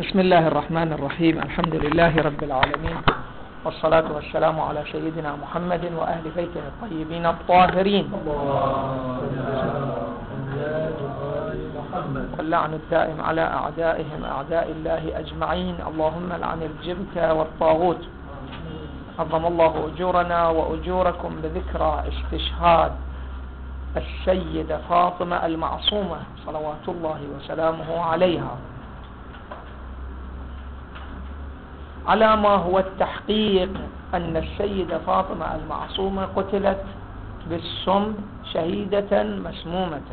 بسم الله الرحمن الرحيم. الحمد لله رب العالمين، والصلاة والسلام على سيدنا محمد وأهل بيته الطيبين الطاهرين، واللعن الدائم على أعدائهم أعداء الله أجمعين. اللهم لعن الجبت والطاغوت. عظم الله أجورنا وأجوركم بذكرى استشهاد السيدة فاطمة المعصومة صلوات الله وسلامه عليها. على ما هو التحقيق أن السيدة فاطمة المعصومة قتلت بالسم شهيدة مسمومة،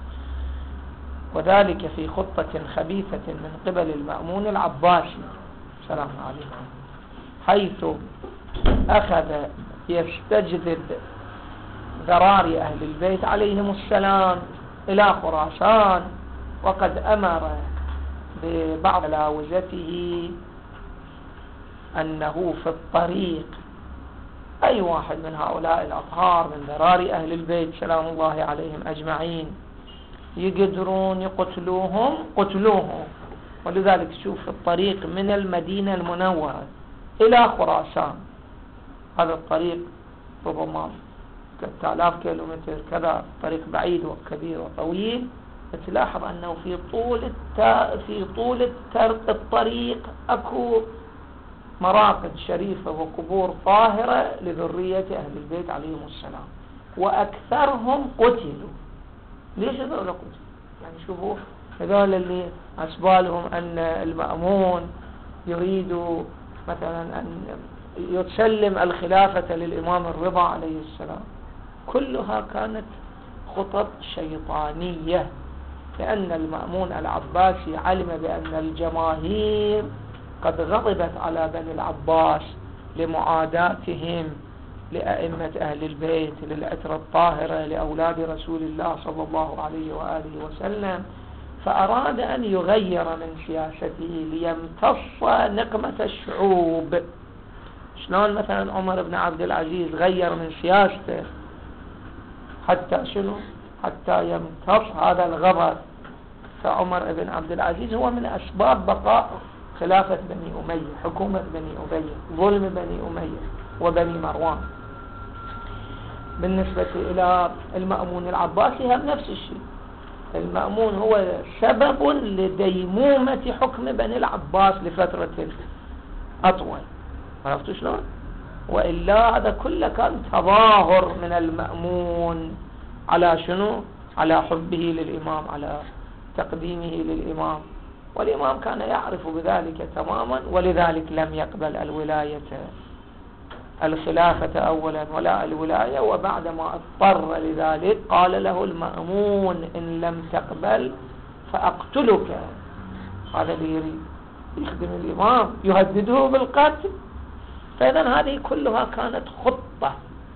وذلك في خطة خبيثة من قبل المأمون العباسي سلام عليكم، حيث أخذ يستجذب ذراري أهل البيت عليهم السلام إلى خراسان، وقد أمر ببعض لاوزته أنه في الطريق أي واحد من هؤلاء الأطهار من ذراري أهل البيت سلام الله عليهم أجمعين يقدرون يقتلوهم قتلوهم. ولذلك شوف الطريق من المدينة المنورة إلى خراسان، هذا الطريق ربما 3000 كيلومتر، كذا طريق بعيد وكبير وطويل. تلاحظ أنه في طول الطريق أكو مراقد شريفة وقبور طاهرة لذرية أهل البيت عليهم السلام، وأكثرهم قتلوا. ليش هذول قتلوا؟ يعني شوفوا هذول اللي أسبالهم أن المأمون يريد مثلا أن يسلم الخلافة للإمام الرضا عليه السلام، كلها كانت خطط شيطانية، لأن المأمون العباسي علم بأن الجماهير قد غضبت على بني العباس لمعاداتهم لأئمة أهل البيت للعترة الطاهرة لأولاد رسول الله صلى الله عليه وآله وسلم، فأراد أن يغير من سياسته ليمتص نقمة الشعوب. شلون مثلا عمر بن عبد العزيز غير من سياسته حتى شنو؟ حتى يمتص هذا الغضب. فعمر بن عبد العزيز هو من أسباب بقاء خلافة بني أمية، حكومة بني أمية، ظلم بني أمية وبني مروان. بالنسبة إلى المأمون العباسي هم نفس الشيء، المأمون هو سبب لديمومة حكم بني العباس لفترة أطول. عرفتوا شلون؟ وإلا هذا كله كان تظاهر من المأمون على شنو؟ على حبه للإمام، على تقديمه للإمام، والإمام كان يعرف بذلك تماما، ولذلك لم يقبل الخلافة أولا ولا الولاية، وبعدما اضطر لذلك قال له المأمون إن لم تقبل فأقتلك. هذا اللي يريد يخدم الإمام يهدده بالقتل. فإذن هذه كلها كانت خطة.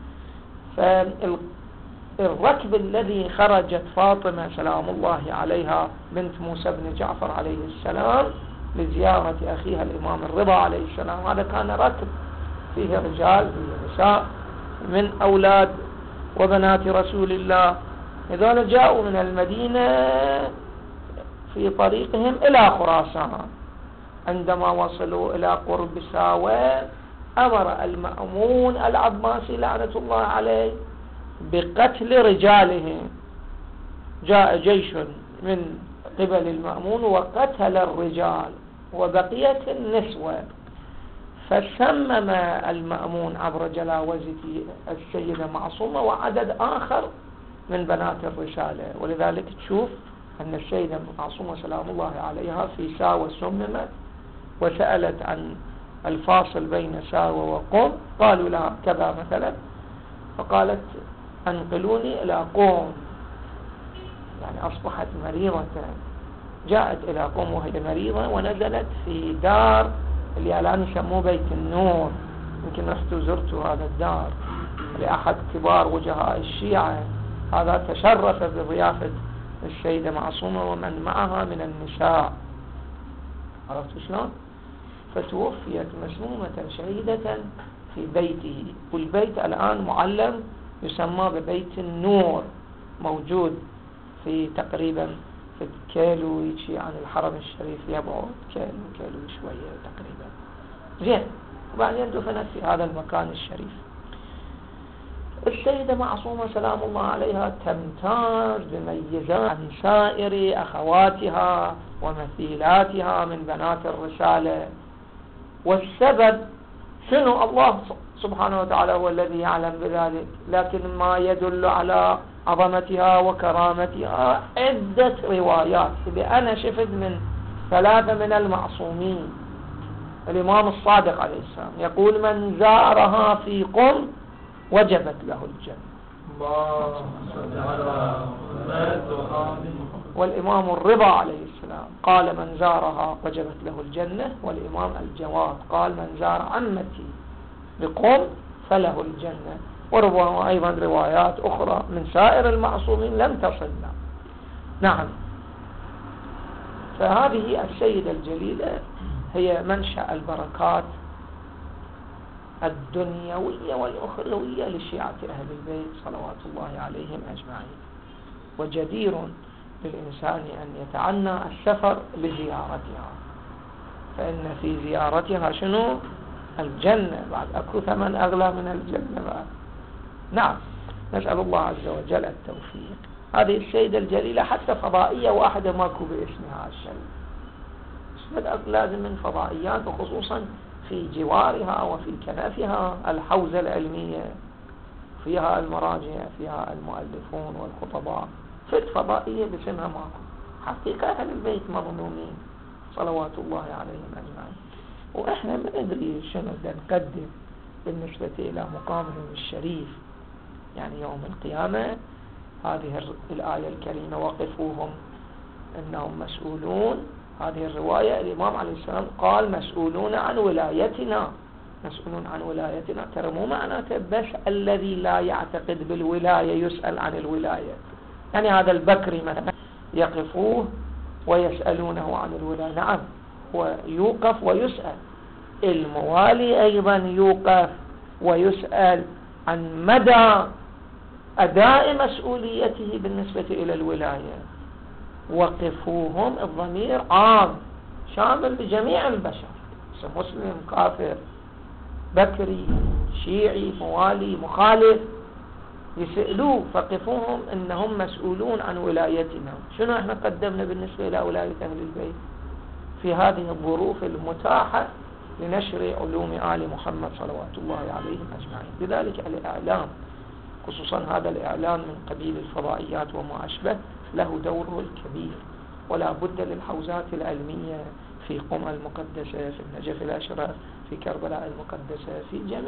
الركب الذي خرجت فاطمة سلام الله عليها بنت موسى بن جعفر عليه السلام لزيارة أخيها الإمام الرضا عليه السلام، هذا كان ركب فيه رجال فيه نساء من أولاد وبنات رسول الله. إذا جاءوا من المدينة في طريقهم إلى خراسان، عندما وصلوا إلى قرب ساوة أمر المأمون العباسي لعنة الله عليه بقتل رجالهم. جاء جيش من قبل المأمون وقتل الرجال وبقيت النسوة، فسمم المأمون عبر جلاوزة السيدة معصومة وعدد آخر من بنات الرسالة. ولذلك تشوف أن السيدة معصومة سلام الله عليها في ساوة سممت، وسألت عن الفاصل بين ساوة وقوم، قالوا لها كذا مثلا، فقالت أنقلوني إلى قوم، يعني أصبحت مريضة. جاءت إلى قوم وهي مريضة ونزلت في دار اللي الآن يسموه بيت النور، يمكن رحتوا زرتوا هذا الدار لأحد كبار وجهاء الشيعة. هذا تشرف بضيافة السيدة معصومة ومن معها من النساء. عرفتوا شلون؟ فتوفيت مسمومة شهيدة في بيته، والبيت الآن معلم يسمى ببيت النور، موجود في تقريبا كيلو يجي عن الحرم الشريف يبعد كيلو شوية تقريبا. زين، وبعدين دفنت في هذا المكان الشريف. السيدة معصومة سلام الله عليها تمتاز بميزات عن سائر أخواتها ومثيلاتها من بنات الرسالة. والسبب شنو؟ الله سبحانه وتعالى هو الذي يعلم بذلك، لكن ما يدل على عظمتها وكرامتها عدة روايات. إذا أنا شفت من 3 من المعصومين، الإمام الصادق عليه السلام يقول: من زارها في قم وجبت له الجنة. والإمام الرضا عليه السلام قال: من زارها وجبت له الجنة. والإمام الجواد قال: من زار عمتي بقم فله الجنة. وربما أيضا روايات أخرى من سائر المعصومين لم تصلنا. نعم. فهذه السيدة الجليلة هي منشأ البركات الدنيوية والأخروية لشيعة أهل البيت صلوات الله عليهم أجمعين. وجدير للإنسان أن يتعنى السفر لزيارتها، فإن في زيارتها شنو؟ الجنة. بعد أكو ثمن أغلى من الجنة بعد. نعم، نسأل الله عز وجل التوفيق. هذه السيدة الجليلة حتى فضائية واحدة ماكو باسمها الشريف، لازم من فضائيات، وخصوصا في جوارها وفي كنفها الحوزة العلمية، فيها المراجع، فيها المؤلفون والخطباء. في الفضائية باسمها ماكو. حقيقة أهل البيت مظلومين صلوات الله عليهم أجمعين. وإحنا ما ندري شنو نقدم بالنسبة إلى مقامهم الشريف. يعني يوم القيامة هذه الآية الكريمة: وقفوهم إنهم مسؤولون. هذه الرواية الإمام عليه السلام قال: مسؤولون عن ولايتنا، مسؤولون عن ولايتنا. ترى مو معناته بس الذي لا يعتقد بالولاية يسأل عن الولاية. يعني هذا البكري مثلا يقفوه ويسألونه عن الولاية، نعم، ويوقف ويسأل. الموالي أيضا يوقف ويسأل عن مدى أداء مسؤوليته بالنسبة إلى الولاية. وقفوهم الضمير عام شامل لجميع البشر، مسلم، كافر، بكري، شيعي، موالي، مخالف، يسألوه. فقفوهم إنهم مسؤولون عن ولايتنا. شنو احنا قدمنا بالنسبة إلى ولاية أهل البيت في هذه الظروف المتاحة لنشر علوم آل محمد صلوات الله عليهم أجمعين؟ لذلك الإعلام، خصوصا هذا الإعلام من قبيل الفضائيات وما أشبه، له دوره الكبير. ولا بد للحوزات العلمية في قم المقدسة، في النجف الأشرف، في كربلاء المقدسة،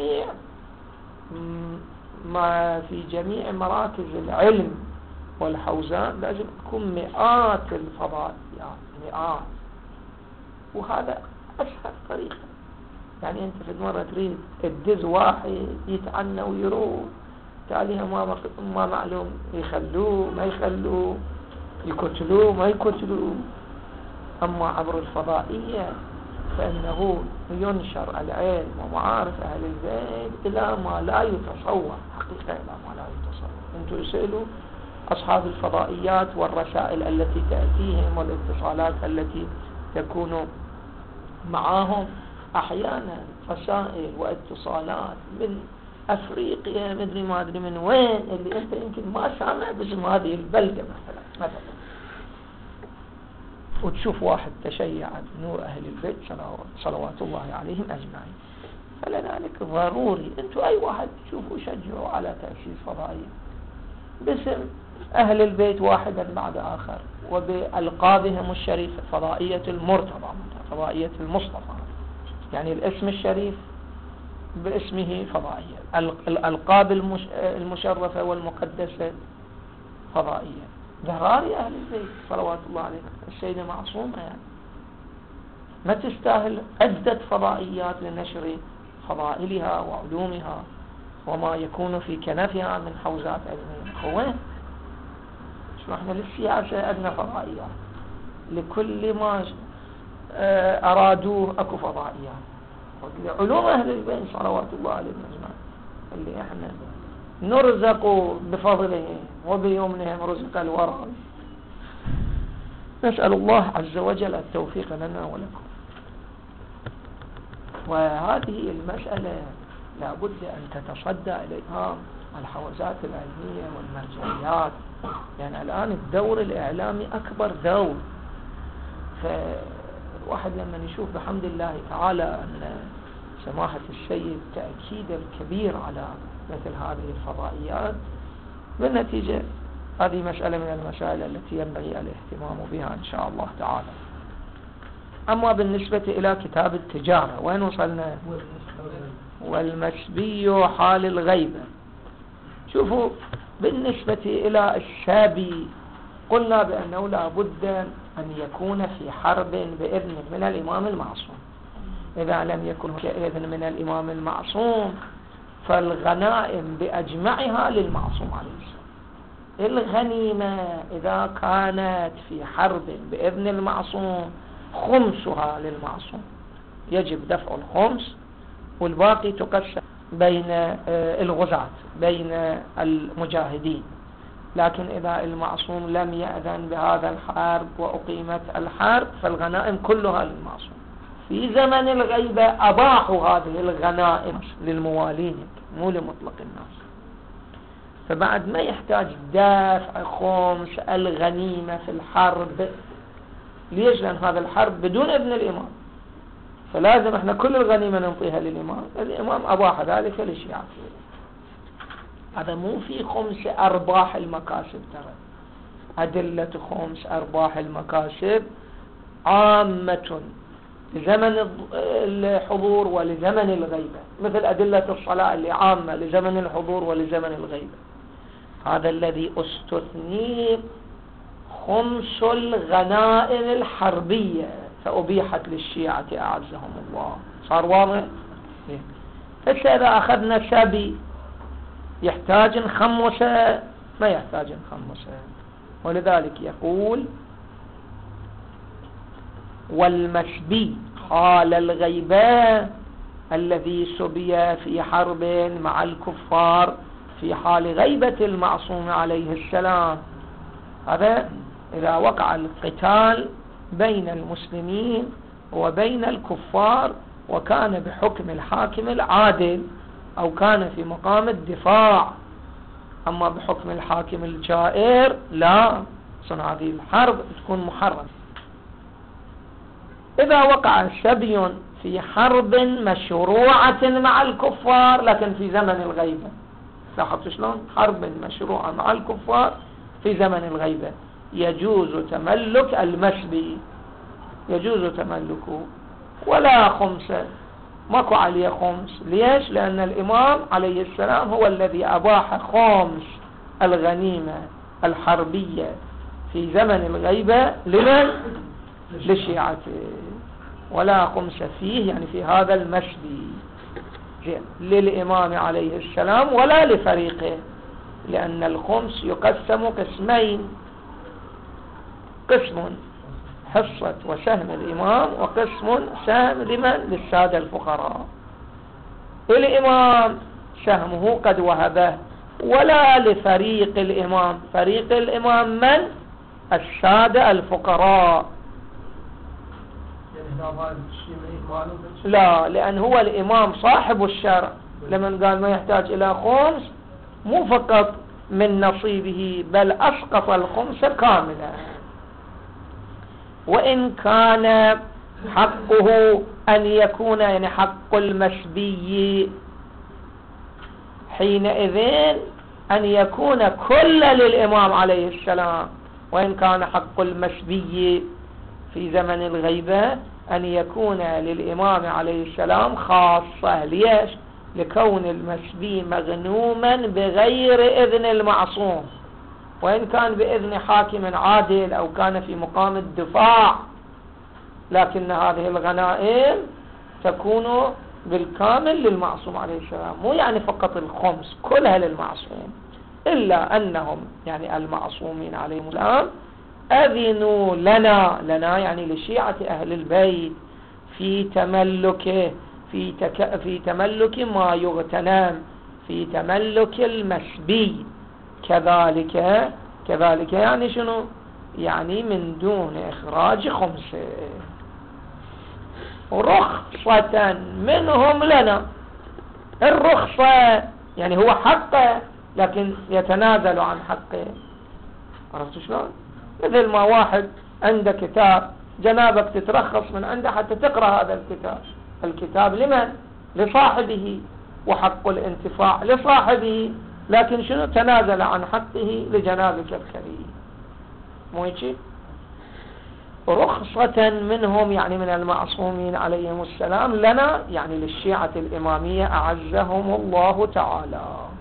في جميع مراكز العلم والحوزات لازم تكون مئات الفضائيات، مئات. وهذا أسهل طريقة. يعني أنت في مرة تريد تدز واحد يتعنى ويروح، تاليها ما معلوم يخلوه ما يخلوه، يقتلوه ما يقتلوه. أما عبر الفضائية فإنه ينشر العلم ومعارف أهل البيت إلى ما لا يتصور، حقيقة إلى ما لا يتصور. أنتم يسألوا أصحاب الفضائيات والرسائل التي تأتيهم والاتصالات التي تكون معهم، أحيانا رسائل واتصالات من أفريقيا، مدري ما أدري من وين، اللي أنت يمكن ما سامع باسم هذه البلدة مثلا. وتشوف واحد تشيع نور أهل البيت صلوات الله عليهم أجمعين. فلذلك ضروري أنتم أي واحد تشوفوا شجعوا على تأسيس فضائية باسم أهل البيت واحدا بعد آخر، وبألقابهم الشريفة: فضائية المرتضى، فضائية المصطفى. يعني الاسم الشريف باسمه فضائية، الألقاب المشرفة والمقدسة فضائية. ذراري أهل البيت صلوات الله عليهم. السيدة معصومة يعني ما تستاهل عدة فضائيات لنشر فضائلها وعلومها وما يكون في كنفها من حوزات علمية. وين؟ شو احنا للسياسة عندنا فضائيات، لكل ما أرادوه أكو فضائيات. علوم أهل البيت صلوات الله عليهم أجمعين اللي احنا نرزق بفضلهم وبيمنهم رزق الورى. نسأل الله عز وجل التوفيق لنا ولكم. وهذه المسألة لابد أن تتصدى إليها الحوزات العلمية والمرجعيات، يعني الآن الدور الإعلامي أكبر دور. فالواحد لما يشوف بحمد الله تعالى أن سماحة السيد تأكيد الكبير على مثل هذه الفضائيات، بالنتيجة هذه مسألة من المسائل التي ينبغي الاهتمام بها إن شاء الله تعالى. أما بالنسبة إلى كتاب التجارة وين وصلنا؟ والمسبي حال الغيبة. شوفوا، بالنسبة إلى السابي قلنا بأنه لا بد أن يكون في حرب بإذن من الإمام المعصوم. إذا لم يكن بإذن من الإمام المعصوم فالغنائم بأجمعها للمعصوم عليه السلام. الغنيمة إذا كانت في حرب بإذن المعصوم خمسها للمعصوم، يجب دفع الخمس والباقي تقسم بين الغزاة بين المجاهدين. لكن إذا المعصوم لم يأذن بهذا الحرب وأقيمت الحرب فالغنائم كلها للمعصوم. في زمن الغيبة أباحوا هذه الغنائم للموالين مو لمطلق الناس، فبعد ما يحتاج دافع خمس الغنيمة في الحرب. ليش؟ لأن هذا الحرب بدون إذن الإمام، فلازم احنا كل الغنيمة ننطيها للإمام. الإمام أباح ذلك للشيعة. هذا مو في خمس أرباح المكاسب، ترى أدلة خمس أرباح المكاسب عامة لزمن الحضور ولزمن الغيبة، مثل أدلة الصلاة اللي عامة لزمن الحضور ولزمن الغيبة. هذا الذي استثني خمس الغنائم الحربية فأبيحت للشيعة أعزهم الله. صار واضح؟ فإذا أخذنا سبي يحتاج خمسة؟ ما يحتاج خمسة. ولذلك يقول والمسبي حال الغيبة الذي سبي في حرب مع الكفار في حال غيبة المعصوم عليه السلام. هذا إذا وقع القتال بين المسلمين وبين الكفار وكان بحكم الحاكم العادل أو كان في مقام الدفاع. أما بحكم الحاكم الجائر لا، صنع هذه الحرب تكون محرمة. إذا وقع سبي في حرب مشروعة مع الكفار لكن في زمن الغيبة، لاحظت شلون؟ حرب مشروعة مع الكفار في زمن الغيبة يجوز تملك المسبي، يجوز تملكه ولا خمسة، ماكو عليه خمس. ليش؟ لأن الإمام عليه السلام هو الذي أباح خمس الغنيمة الحربية في زمن الغيبة لمن؟ لشيعته، ولا خمس فيه يعني في هذا المسبي للإمام عليه السلام ولا لفريقه، لأن الخمس يقسم قسمين: قسم حصة وسهم الإمام، وقسم سهم لمن؟ للسادة الفقراء. الإمام سهمه قد وهبه، ولا لفريق الإمام. فريق الإمام من؟ السادة الفقراء. لا، لأن هو الإمام صاحب الشرع. لمن قال ما يحتاج إلى خمس مو فقط من نصيبه بل أسقط الخمس كاملا. وإن كان حقه أن يكون يعني حق المسبي حينئذ أن يكون كل للإمام عليه السلام، وإن كان حق المسبي في زمن الغيبة أن يكون للإمام عليه السلام خاصة. ليش؟ لكون المسبي مغنوما بغير إذن المعصوم، وإن كان بإذن حاكم عادل أو كان في مقام الدفاع، لكن هذه الغنائم تكون بالكامل للمعصوم عليه السلام، مو يعني فقط الخمس، كلها للمعصوم. إلا أنهم يعني المعصومين عليهم السلام أذنوا لنا يعني لشيعة أهل البيت في تملكه في تملك ما يغتنم، في تملك المسبي كذلك يعني شنو؟ يعني من دون إخراج خمسه، رخصة منهم لنا. الرخصة يعني هو حقه لكن يتنازل عن حقه. عرفت شلون؟ مثل ما واحد عنده كتاب جنابك تترخص من عنده حتى تقرأ هذا الكتاب. الكتاب لمن؟ لصاحبه، وحق الانتفاع لصاحبه، لكن شنو؟ تنازل عن حقه لجنابك الكريم. مو هيك؟ رخصة منهم يعني من المعصومين عليهم السلام لنا، يعني للشيعة الإمامية أعزهم الله تعالى.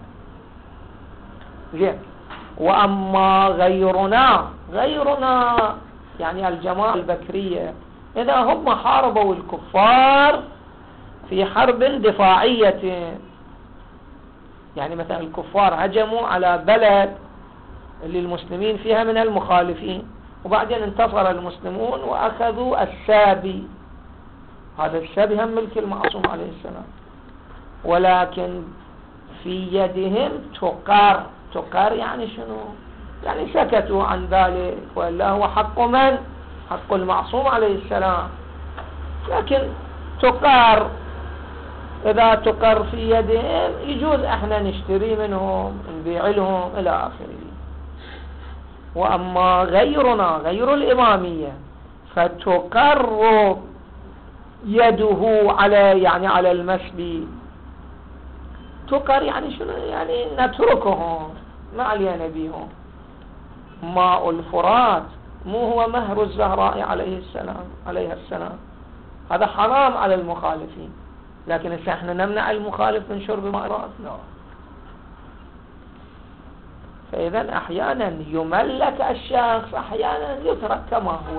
زين. وأما غيرنا يعني الجماعة البكرية، إذا هم حاربوا الكفار في حرب دفاعية، يعني مثلا الكفار هجموا على بلد اللي المسلمين فيها من المخالفين، وبعدين انتصر المسلمون وأخذوا السابي، هذا السابي هم ملك المعصوم عليه السلام، ولكن في يدهم تقر يعني شنو؟ يعني سكتوا عن ذلك، وإلا هو حق من؟ حق المعصوم عليه السلام، لكن تقر، إذا تقر في يدهم يجوز احنا نشتري منهم نبيع لهم إلى آخره. وأما غيرنا غير الإمامية فتقر يده على المسبي. تقر يعني شنو؟ يعني نتركهم، ما علينا بيهم. ماء الفرات مو هو مهر الزهراء عليها السلام، هذا حرام على المخالفين، لكن احنا نمنع المخالف من شرب ماء الفرات؟ لا. فإذا أحيانا يملك الشخص، أحيانا يترك كما هو،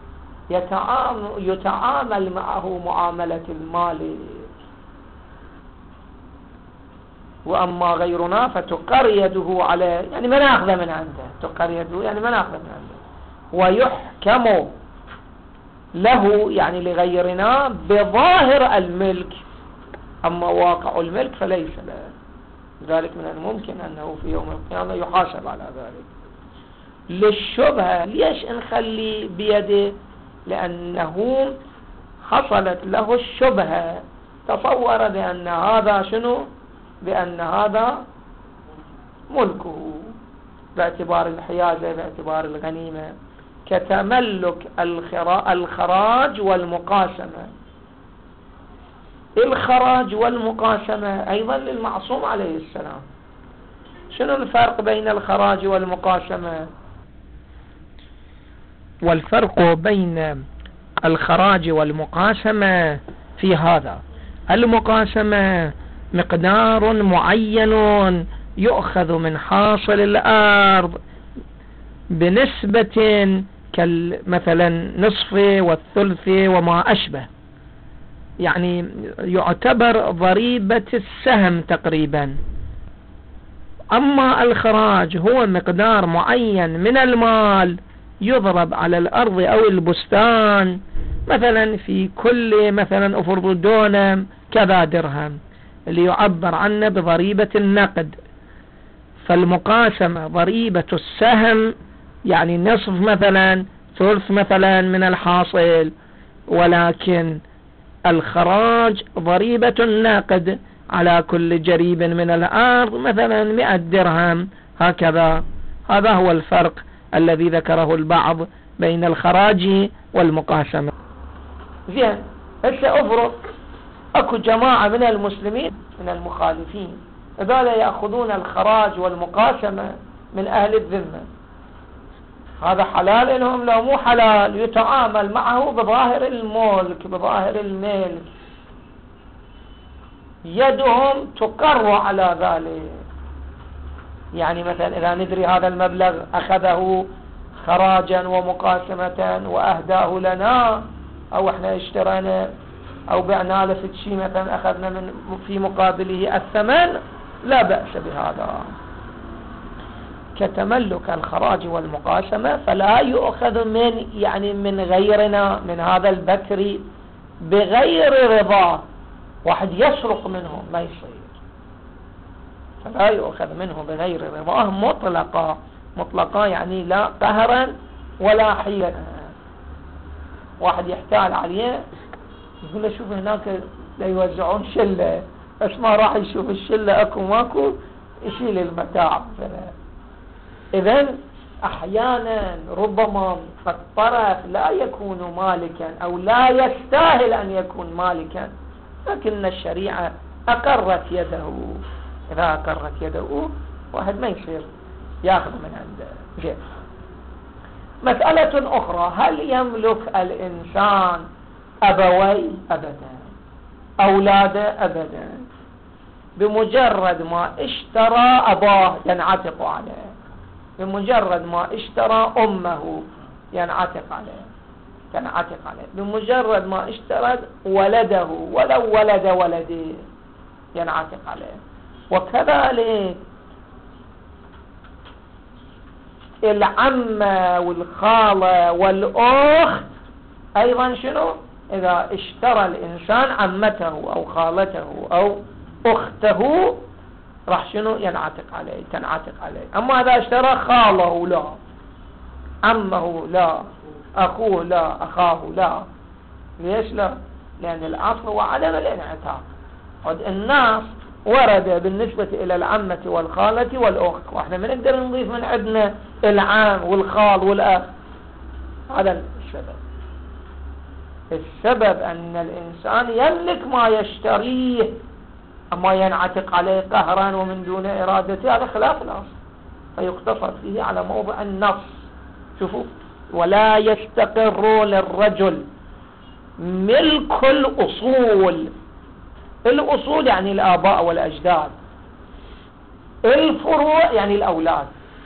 يتعامل معه معاملة المال. وأما غيرنا فتقر يده عليه، يعني ما نأخذ من عنده، تقر يده يعني ما نأخذ من عنده، ويحكم له يعني لغيرنا بظاهر الملك، أما واقع الملك فليس له. ذلك من الممكن أنه في يوم القيامة يحاسب على ذلك. للشبهة ليش نخلي بيده؟ لأنه حصلت له الشبهة، تصور بأن هذا شنو؟ بأن هذا ملكه باعتبار الحيازة، باعتبار الغنيمة، كتملك الخراج والمقاسمة. الخراج والمقاسمة أيضا للمعصوم عليه السلام. شنو الفرق بين الخراج والمقاسمة؟ والفرق بين الخراج والمقاسمة في هذا: المقاسمة مقدار معين يؤخذ من حاصل الأرض بنسبة كمثلا نصف والثلث وما أشبه، يعني يعتبر ضريبة السهم تقريبا. أما الخراج هو مقدار معين من المال يضرب على الأرض أو البستان، مثلا في كل مثلا أفرض دونم كذا درهم، اللي يعبر عنه بضريبة النقد. فالمقاسمة ضريبة السهم يعني نصف مثلا، ثلث مثلا من الحاصل، ولكن الخراج ضريبة النقد على كل جريب من الأرض مثلا 100 درهم هكذا. هذا هو الفرق الذي ذكره البعض بين الخراج والمقاسمة. زين، هسه افرض اكو جماعة من المسلمين من المخالفين هذول يأخذون الخراج والمقاسمة من أهل الذمة، هذا حلال لهم لو مو حلال؟ يتعامل معه بظاهر الملك، بظاهر الملك، يدهم تقر على ذلك. يعني مثلا إذا ندري هذا المبلغ أخذه خراجا ومقاسمة وأهداه لنا، أو إحنا اشترينا أو بعنا له شيء مثلا أخذنا من في مقابله الثمن، لا بأس بهذا. كتملك الخراج والمقاسمة فلا يؤخذ من غيرنا، من هذا البكري بغير رضا. واحد يسرق منه ما يصير، فلا يؤخذ منه بغير رضاه مطلقا يعني لا قهرا ولا حيلة. واحد يحتال عليه يقول له شوف هناك يوزعون شلة، بس ما راح يشوف الشلة اكو ماكو يشيل المتاع. اذن احيانا ربما الطرف لا يكون مالكا او لا يستاهل ان يكون مالكا، لكن الشريعة اقرت يده. اذا اقرت يده واحد ما يصير ياخذ من عنده غير. مسألة اخرى، هل يملك الانسان ابوي؟ ابدا. اولاده؟ ابدا. بمجرد ما اشترى اباه ينعتق عليه، بمجرد ما اشترى امه ينعتق عليه، بمجرد ما اشترى ولده ولو ولد ولده ينعتق عليه. وكذلك العمة والخالة والأخت أيضا شنو؟ إذا اشترى الإنسان عمته أو خالته أو أخته راح شنو؟ تنعتق عليه. أما إذا اشترى خاله لا، عمه لا، أخوه لا، أخاه لا. ليش لا؟ لأن الأصل هو عدم الانعتاق. الناس ورد بالنسبة إلى العمة والخالة والأخت، وإحنا ما نقدر نضيف من عندنا العام والخال والأخ. هذا السبب أن الإنسان يملك ما يشتريه، أما ينعتق عليه قهرا ومن دون إرادته هذا خلاف الأصل، فيقتصر فيه على موضع النص. شوفوا، ولا يستقر للرجل ملك الأصول. الأصول يعني الآباء والأجداد، الفروع يعني الأولاد.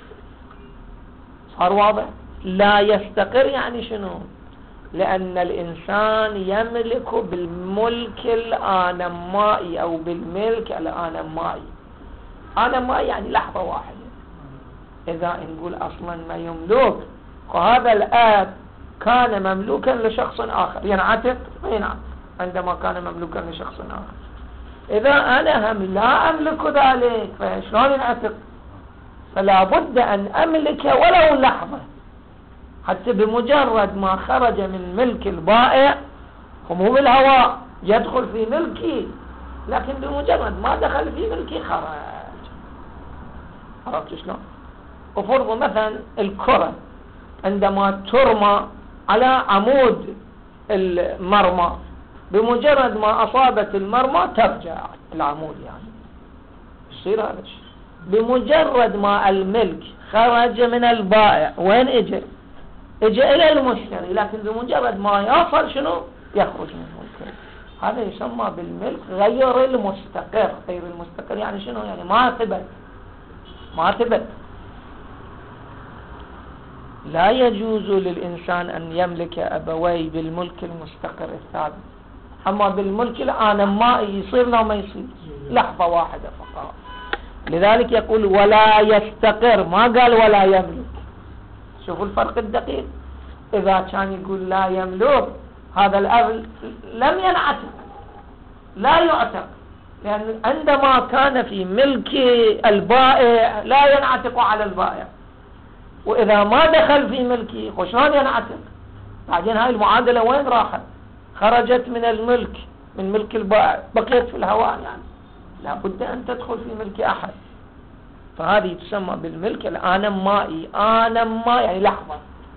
صار واضح؟ لا يستقر يعني شنو؟ لأن الإنسان يملك بالملك الآنمائي أو بالملك الآنمائي. آنمائي يعني لحظة واحدة. إذا نقول أصلا ما يملك، وهذا الآب كان مملوكا لشخص آخر ينعتق؟ ما ينعتق عندما كان مملوكا لشخص آخر. إذا أنا هم لا أملك ذلك فشلون ينعتق؟ فلا بد أن أملك ولو لحظة، حتى بمجرد ما خرج من ملك البائع مو بالهواء يدخل في ملكي، لكن بمجرد ما دخل في ملكي خرج. عرفت شلون؟ وفرض مثلا الكرة عندما ترمى على عمود المرمى، بمجرد ما أصابت المرمى ترجع العمود، يعني يصير هذا الشيء. بمجرد ما الملك خرج من البائع وين اجى إلى المشتري، لكن بمجرد ما يصل شنو؟ يخرج من الملك. هذا يسمى بالملك غير المستقر. غير المستقر يعني شنو؟ يعني ما ثبت. لا يجوز للإنسان أن يملك أبوي بالملك المستقر الثابت. أما بالملك الآنمائي يصير لا ما يصير، لحظة واحدة فقط. لذلك يقول ولا يستقر، ما قال ولا يملك. شوفوا الفرق الدقيق. إذا كان يقول لا يملك، هذا الأب لم ينعتق، لا يعتق، لأن عندما كان في ملك البائع لا ينعتق على البائع، وإذا ما دخل في ملكي شلون ينعتق؟ بعدين هاي المعادلة وين راحت؟ خرجت من الملك، من ملك البائع، بقيت في الهواء. يعني لا بد أن تدخل في ملك أحد. فهذه تسمى بالملك الآنمائي. آنمائي يعني لحظة.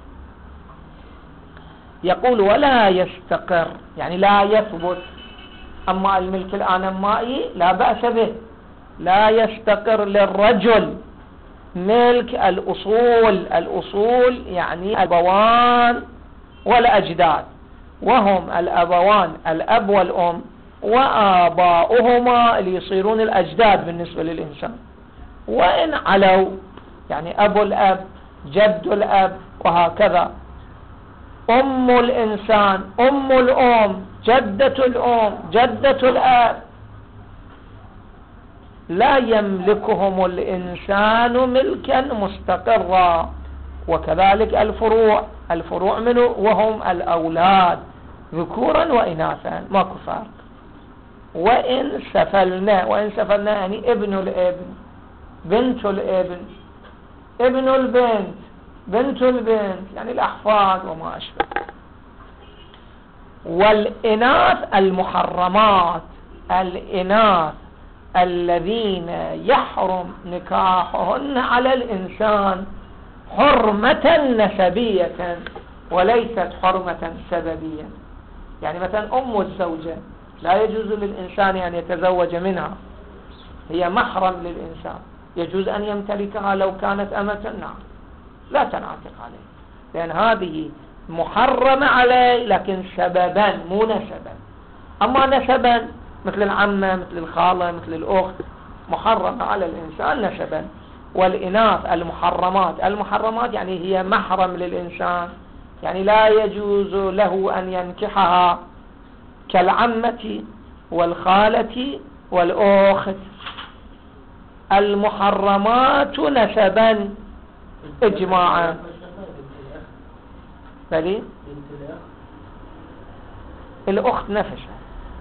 يقول ولا يستقر يعني لا يثبت. أما الملك الآنمائي لا بأس به، لا يستقر للرجل ملك الأصول. الأصول يعني الأبوان والأجداد، وهم الأبوان الأب والأم وآباؤهما اللي يصيرون الأجداد بالنسبة للإنسان. وإن علوا يعني أبو الأب، جد الأب، وهكذا. أم الإنسان، أم الأم، جدة الأم، جدة الأب، لا يملكهم الإنسان ملكا مستقرا. وكذلك الفروع منه وهم الأولاد ذكورا وإناثا، ماكو فرق. وإن سفلنا يعني ابن الابن، بنت الابن، ابن البنت، بنت البنت يعني الأحفاد وما أشبه. والإناث المحرمات، الإناث الذين يحرم نكاحهن على الإنسان حرمة نسبية وليست حرمة سببية. يعني مثلا أم الزوجة لا يجوز للإنسان أن يتزوج منها، هي محرم للإنسان، يجوز أن يمتلكها لو كانت أمة، نعم، لا تنعتق عليه، لأن هذه محرمة عليه لكن سببا مو نسبا. أما نسبا مثل العمة، مثل الخالة، مثل الأخت، محرمة على الإنسان نسبا. والإناث المحرمات يعني هي محرم للإنسان، يعني لا يجوز له أن ينكحها، كالعمة والخالة والأخت. المحرمات نسبا إجماعا. بلي الأخت نفسها،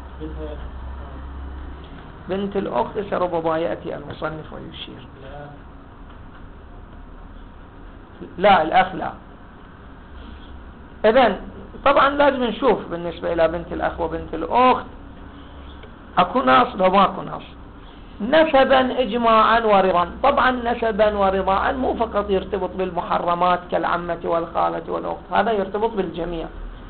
بنت الأخت ربما يأتي المصنف ويشير. لا الأخ لا. إذن طبعا لازم نشوف بالنسبة إلى بنت الأخ وبنت الأخت أكو نص لو ماكو نص. نسبا إجماعا ورضا، طبعا نسبا ورضاعا مو فقط يرتبط بالمحرمات كالعمة والخالة والأخت، هذا يرتبط بالجميع.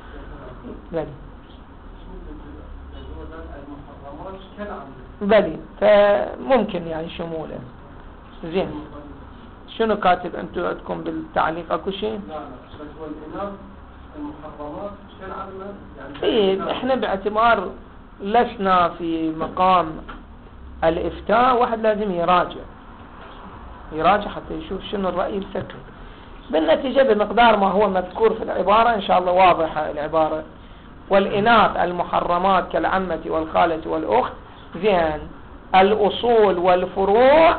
بلي فممكن يعني شموله. زين، شنو كاتب أنتم عندكم بالتعليق أكو شيء؟ لا بس والإناث المحرمات كالعمة يعني إيه، إحنا باعتبار لسنا في مقام الإفتاء، واحد لازم يراجع حتى يشوف شنو الرأي الفقهي. بالنتيجة بمقدار ما هو مذكور في العبارة إن شاء الله واضحة العبارة. والإناث المحرمات كالعمة والخالة والأخت، زين، الأصول والفروع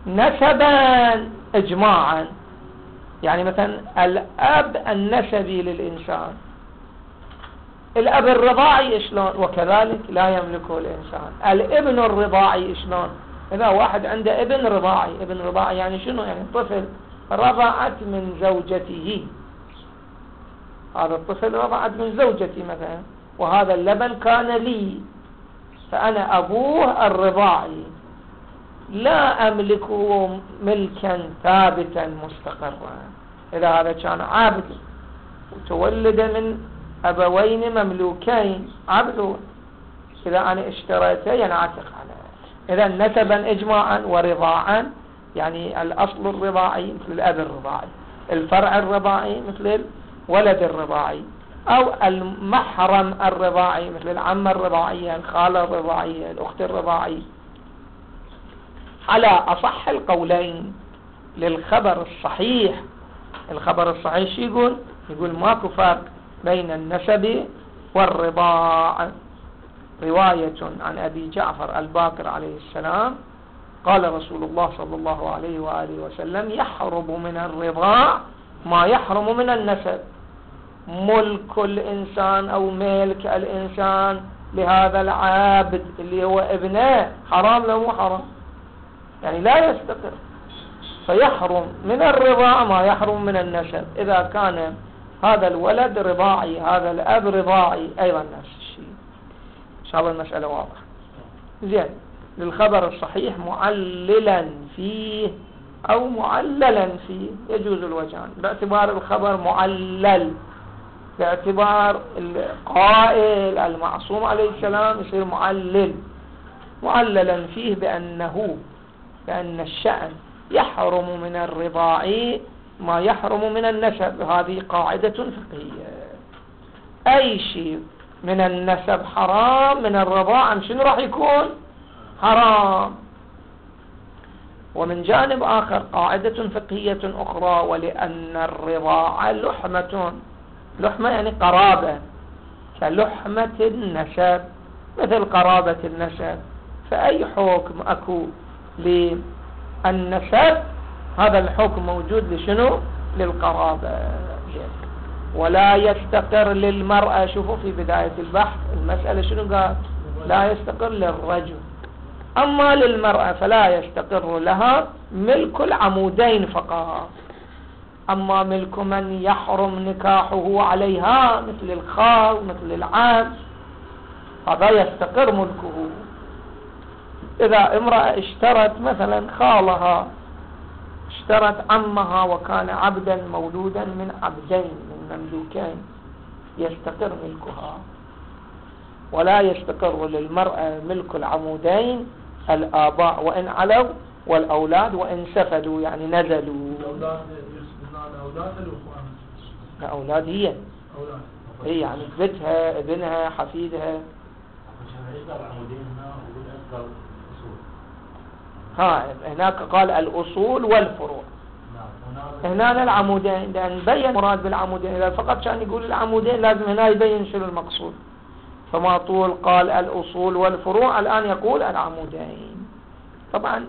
نسبا إجماعا. يعني مثلا الأب النسبي للإنسان، الأب الرضاعي شلون، وكذلك لا يملكه الإنسان. الابن الرضاعي شلون، إذا واحد عنده ابن رضاعي يعني شنو، يعني طفل رضعت من زوجته، هذا الطفل رضعت من زوجتي مثلا، وهذا اللبن كان لي، فأنا أبوه الرضاعي، لا أملكه ملكا ثابتا مستقرا. إذا هذا كان عبد وتولد من أبوين مملوكين، عبد، إذا أنا اشتريته ينعتق عليه. إذا نسبا إجماعا ورضاعا، يعني الأصل الرضاعي مثل الأب الرضاعي، الفرع الرضاعي مثل الولد الرضاعي، أو المحرم الرضاعي مثل العمة الرضاعية، الخالة الرضاعية، الأخت الرضاعية. على أصح القولين للخبر الصحيح. الخبر الصحيح شو يقول ماكو فرق بين النسب والرضاع. رواية عن أبي جعفر الباقر عليه السلام قال رسول الله صلى الله عليه وآله وسلم: يحرم من الرضاع ما يحرم من النسب. ملك الإنسان أو ملك الإنسان لهذا العابد اللي هو ابنه حرام له مو حرام، يعني لا يستقر. فيحرم من الرضاع ما يحرم من النسب. إذا كان هذا الولد رضاعي، هذا الأب رضاعي، أيضا نفس الشيء. إن شاء الله المسألة واضحة. زين، للخبر الصحيح معللا فيه أو معللا فيه يجوز الوجهان، باعتبار الخبر معلل، باعتبار القائل المعصوم عليه السلام يصير معللا فيه بأن الشأن يحرم من الرضاع ما يحرم من النسب. هذه قاعدة فقهية، أي شيء من النسب حرام، من الرضاعة شنو راح يكون حرام. ومن جانب آخر قاعدة فقهية أخرى، ولأن الرضاعة لحمة يعني قرابة، كلحمة النسب، مثل قرابة النسب. فأي حكم أكو للنسب هذا الحكم موجود لشنو؟ للقرابة. ولا يستقر للمرأة، شوفوا في بداية البحث المسألة شنو قال؟ لا يستقر للرجل. أما للمرأة فلا يستقر لها ملك العمودين فقط، أما ملك من يحرم نكاحه عليها مثل الخال مثل العم هذا يستقر ملكه. إذا امرأة اشترت مثلا خالها، اشترت عمها وكان عبدا مولودا من عبدين من مملوكين، يستقر ملكها. ولا يستقر للمرأة ملك العمودين الآباء وإن علوا والأولاد وإن سفلوا يعني نزلوا. الأولاد هي يعني بنتها ابنها حفيدها. هناك قال الأصول والفروع، هنا العمودين، لأن بين مراد بالعمودين. إذا فقط كان يقول العمودين لازم هنا يبين شنو المقصود. فما طول قال الأصول والفروع، الآن يقول العمودين. طبعا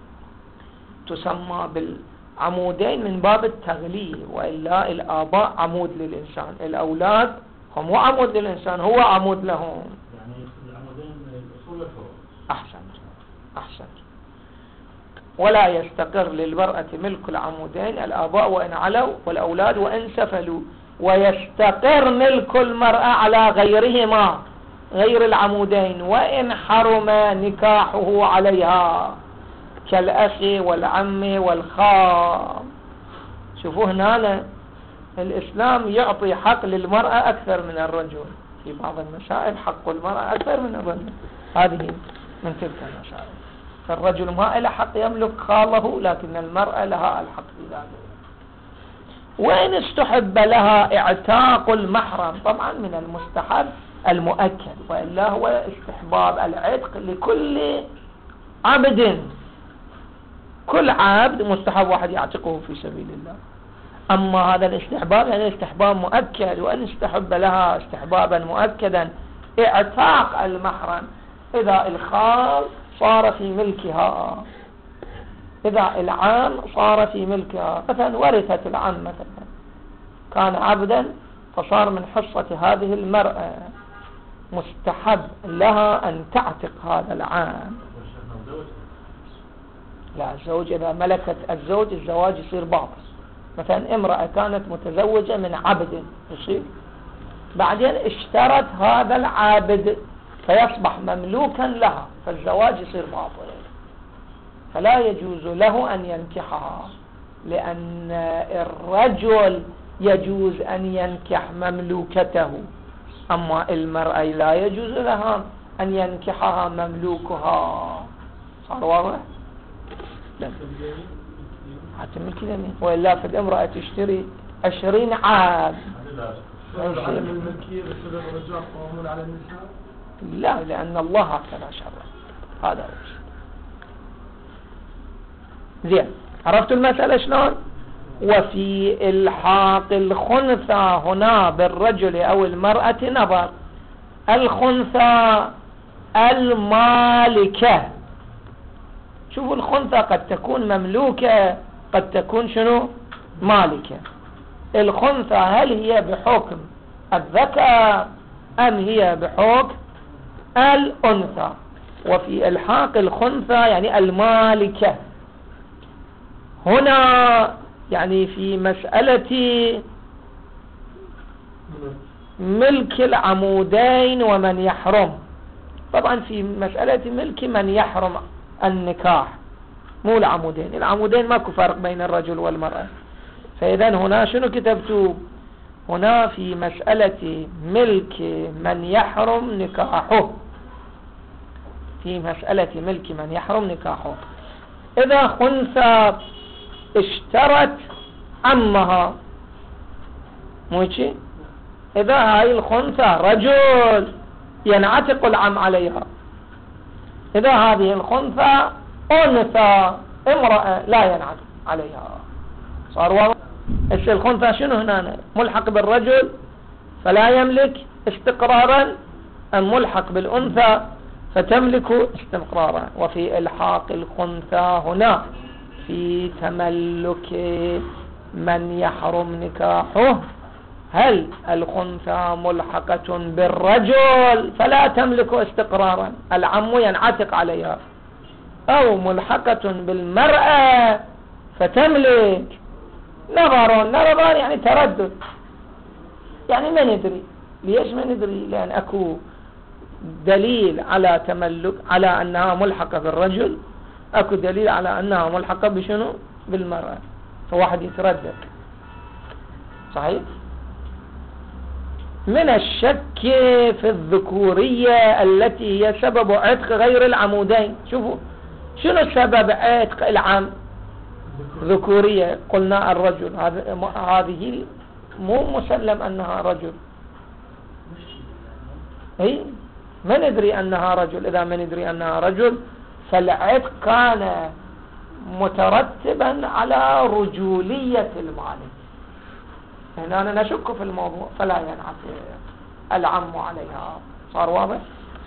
تسمى بالعمودين من باب التغليب، وإلا الآباء عمود للإنسان، الأولاد هم مو عمود للإنسان، هو عمود لهم. يعني العمودين الأصول والفروع. أحسنت. ولا يستقر للمرأة ملك العمودين الآباء وإن علوا والأولاد وإن سفلوا، ويستقر ملك المرأة على غيرهما غير العمودين وإن حرم نكاحه عليها كالأخ والعم والخال. شوفوا هنا الإسلام يعطي حق للمرأة أكثر من الرجل في بعض المسائل، حق المرأة أكثر من الرجل. هذه من تلك المسائل. فالرجل ما له حق يملك خاله، لكن المرأة لها الحق في ذلك. وإن استحب لها اعتاق المحرم، طبعا من المستحب المؤكد، وإلا هو استحباب العتق لكل عبد، كل عبد مستحب واحد يعتقه في سبيل الله. أما هذا الاستحباب يعني استحباب مؤكد، وإن استحب لها استحبابا مؤكدا اعتاق المحرم. إذا الخال صار في ملكها، إذا العام صار في ملكها، مثلا ورثت العام مثلا كان عبدا فصار من حصة هذه المرأة، مستحب لها أن تعتق هذا العام. لا، الزوج إذا ملكت الزوج الزواج يصير باطل. مثلا امرأة كانت متزوجة من عبد يصير، بعدين اشترت هذا العابد فيصبح مملوكا لها، فالزواج يصير باطل، فلا يجوز له أن ينكحها، لأن الرجل يجوز أن ينكح مملوكته، أما المرأة لا يجوز لها أن ينكحها مملوكها. صار واضح؟ لا حتى ملك اليمين، وإلا في الامرأة تشتري 20 عام. لا، لأن الله هكذا شرع. هذا هو. زين، عرفتوا المسألة شلون؟ وفي الحاق الخنثى هنا بالرجل أو المرأة نظر. الخنثى المالكة، شوفوا الخنثى قد تكون مملوكة قد تكون شنو؟ مالكة. الخنثى هل هي بحكم الذكر أم هي بحكم الأنثى؟ وفي الحاق الخنثى يعني المالكة هنا يعني في مسألة ملك العمودين ومن يحرم. طبعا في مسألة ملك من يحرم النكاح، مو العمودين. العمودين ماكو فرق بين الرجل والمرأة. فإذا هنا شنو كتبتوا هنا؟ في مسألة ملك من يحرم نكاحه، في مسألة ملك من يحرم نكاحه. إذا خنثى اشترت عمها، موشي، إذا هاي الخنثى رجل ينعتق العم عليها، إذا هذه الخنثى أنثى امرأة لا ينعتق عليها. صار واضح؟ الخنثى شنو هنا؟ ملحق بالرجل فلا يملك استقرارا، أم ملحق بالأنثى فتملك استقرارا؟ وفي الحاق الخنثى هنا في تملك من يحرم نكاحه، هل الخنثى ملحقة بالرجل فلا تملك استقرارا، العم ينعتق عليها، أو ملحقة بالمرأة فتملك؟ نظر يعني تردد، يعني ما ندري. ليش ما ندري؟ لأن أكو دليل على تملك، على أنها ملحقة بالرجل، أكو دليل على أنها ملحقة بشنو؟ بالمرأة، فواحد يتردد. صحيح؟ من الشك في الذكورية التي هي سبب عتق غير العمودين. شوفوا شنو سبب عتق العام؟ ذكورية. قلنا الرجل، هذه مو مسلم أنها رجل، ما ندري أنها رجل. إذا ما ندري أنها رجل فالعتق كان مترتبا على رجولية المالك. هنا نشك في الموضوع، فلا ينعطي العم عليها. صار واضح؟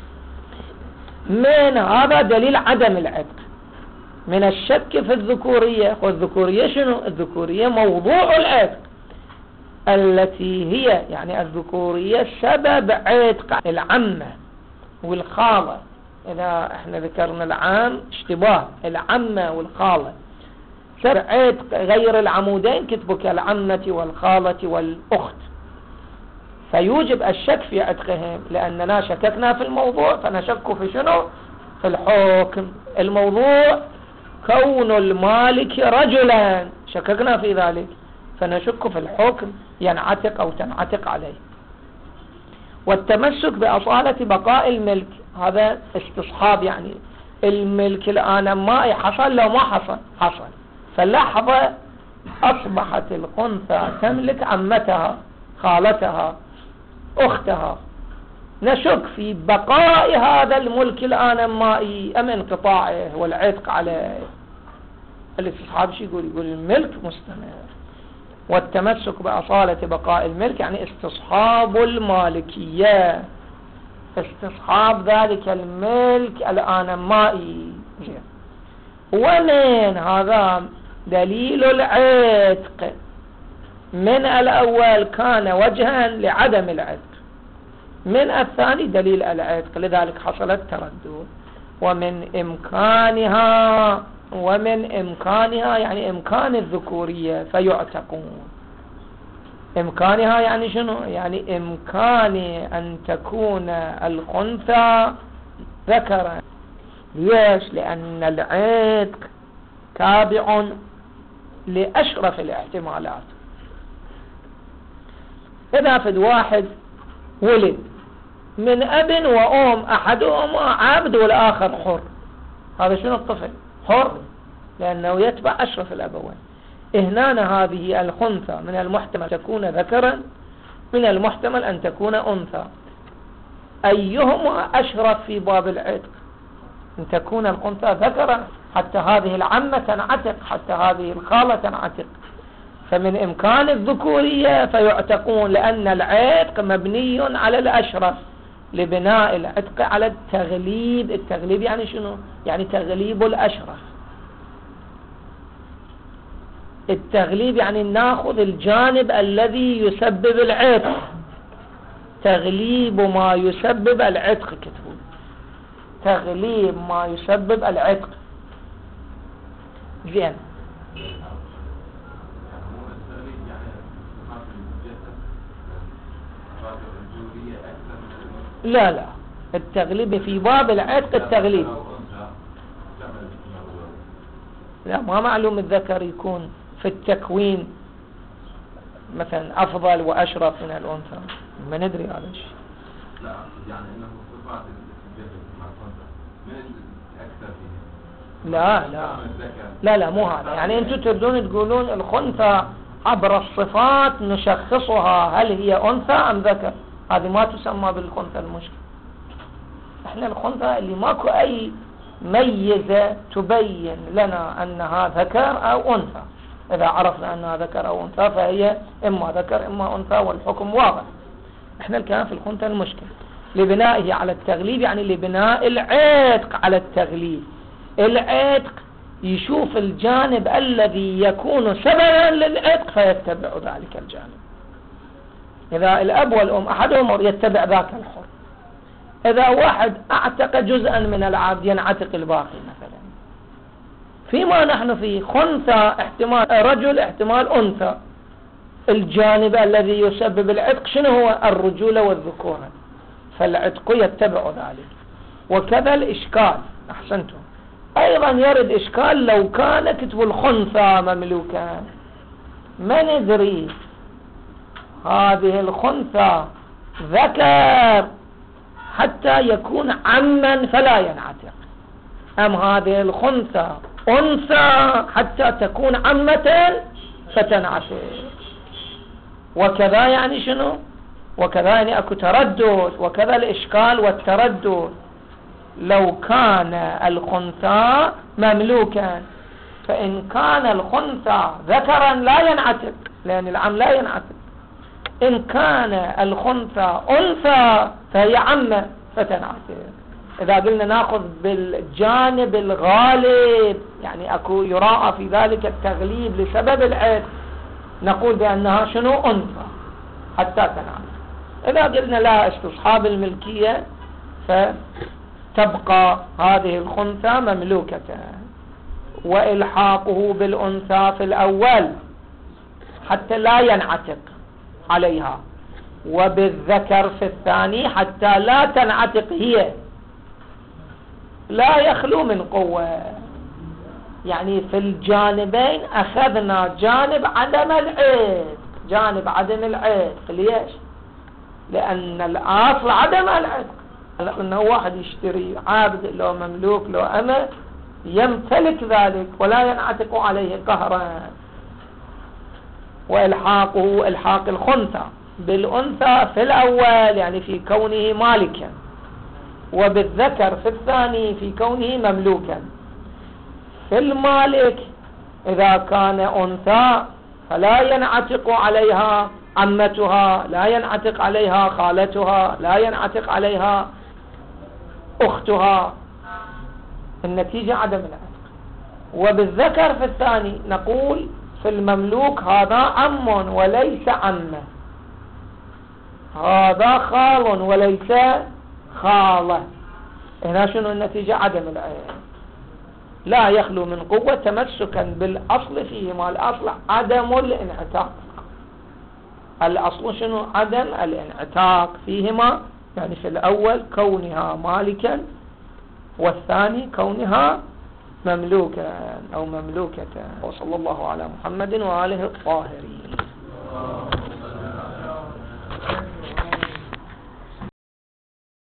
من هذا دليل عدم العتق. من الشك في الذكورية. والذكورية شنو؟ الذكورية موضوع العتق، التي هي يعني الذكورية سبب عتق العمة والخالة. إذا احنا ذكرنا العام اشتباه العمة والخالة، سبب عتق غير العمودين كتبك العمة والخالة والأخت، فيوجب الشك في عتقهم، لأننا شككنا في الموضوع فنشك في شنو؟ في الحكم. الموضوع كون المالك رجلا، شككنا في ذلك فنشك في الحكم ينعتق أو تنعتق عليه. والتمسك بأصالة بقاء الملك، هذا استصحاب، يعني الملك الآن ما حصل لو ما حصل. فاللحظة أصبحت الأنثى تملك عمتها، خالتها، أختها، نشك في بقاء هذا الملك الآن مائي أم انقطاعه والعتق عليه. الاستصحاب شو يقول الملك مستمر. والتمسك بأصالة بقاء الملك يعني استصحاب المالكية، استصحاب ذلك الملك الآن مائي. ومن هذا دليل العتق. من الأول كان وجها لعدم العتق، من الثاني دليل العتق، لذلك حصل التردد. ومن إمكانها يعني إمكان الذكورية فيعتقون. إمكانها يعني شنو؟ يعني إمكان أن تكون الأنثى ذكرا. ليش؟ لأن العتق تابع لأشرف الاحتمالات. إذا فد واحد ولد من أب وأم، أحدهما عبد والآخر حر، هذا شنو الطفل؟ حر، لأنه يتبع أشرف الأبوين. هنا هذه الأنثى من المحتمل تكون ذكرا، من المحتمل أن تكون أنثى. أيهما أشرف في باب العتق؟ أن تكون الأنثى ذكرا حتى هذه العمة تنعتق، حتى هذه الخالة تنعتق. فمن إمكان الذكورية فيعتقون، لأن العتق مبني على الأشرف، لبناء العتق على التغليب. التغليب يعني شنو؟ يعني تغليب الأشرف. التغليب يعني ناخذ الجانب الذي يسبب العتق، تغليب ما يسبب العتق. كتبوا تغليب ما يسبب العتق. زين. لا التغليب في باب العتق التغليب. لا ما معلوم الذكر يكون في التكوين مثلا أفضل وأشرف من الأنثى، ما ندري هذا الشيء. لا يعني إنه صفات الجسد مع الأنثى من أكثر فيه. لا مو هذا. يعني أنتم تردون تقولون الأنثى عبر الصفات نشخصها هل هي أنثى أم ذكر. هذه ما تسمى بالأنثى المشكل. احنا الأنثى اللي ماكو أي ميزة تبين لنا أنها ذكر أو أنثى. إذا عرفنا أنها ذكر أو أنثى فهي إما ذكر إما أنثى والحكم واضح. احنا الكلام في الأنثى المشكل لبنائه على التغليب، يعني لبناء العتق على التغليب. العتق يشوف الجانب الذي يكون سببا للعتق فيتبع ذلك الجانب. إذا الأب والأم أحدهم يتبع ذاك الحر. إذا واحد أعتق جزءا من العبد ينعتق الباقي مثلا. فيما نحن فيه خنثى احتمال رجل احتمال أنثى، الجانب الذي يسبب العتق شنو هو؟ الرجولة والذكورة، فالعتق يتبع ذلك. وكذا الإشكال، أحسنتم، أيضا يرد إشكال لو كان كتب الخنثى مملوكا، ما ندري هذه الخنثى ذكر حتى يكون عما فلا ينعتق، أم هذه الخنثى أنثى حتى تكون عمة فتنعتق. وكذا يعني شنو؟ وكذا يعني أكو تردد، وكذا الإشكال والتردد. لو كان الخنثى مملوكا، فإن كان الخنثى ذكرا لا ينعتق، لأن العم لا ينعتق. إن كان الخنثى أنثى فهي عمة فتنعتق. إذا قلنا نأخذ بالجانب الغالب، يعني أكو يراعى في ذلك التغليب لسبب العتق، نقول بأنها شنو؟ أنثى حتى تنعتق. إذا قلنا لا استصحاب الملكية فتبقى هذه الخنثى مملوكة، وإلحاقه بالأنثى في الأول حتى لا ينعتق عليها، وبالذكر في الثاني حتى لا تنعتق هي، لا يخلو من قوة. يعني في الجانبين أخذنا جانب عدم العتق، جانب عدم العتق. ليش؟ لأن الأصل عدم العتق. لأنه واحد يشتري عبد لو مملوك لو أمة يمتلك ذلك ولا ينعتق عليه قهرا. وإلحاقه إلحاق الخنثى بالأنثى في الأول يعني في كونه مالكا، وبالذكر في الثاني في كونه مملوكا. في المالك إذا كان أنثى فلا ينعتق عليها عمتها، لا ينعتق عليها خالتها، لا ينعتق عليها أختها، النتيجة عدم العتق. وبالذكر في الثاني نقول في المملوك هذا عم وليس عمه، هذا خال وليس خالة، هنا شنو النتيجة؟ عدم العتق. لا يخلو من قوة تمسكا بالأصل فيهما. الأصل عدم الانعتاق، الأصل شنو؟ عدم الانعتاق فيهما، يعني في الأول كونها مالكا، والثاني كونها مملوكا أو مملوكة. وصلى الله على محمد وآله الطاهرين.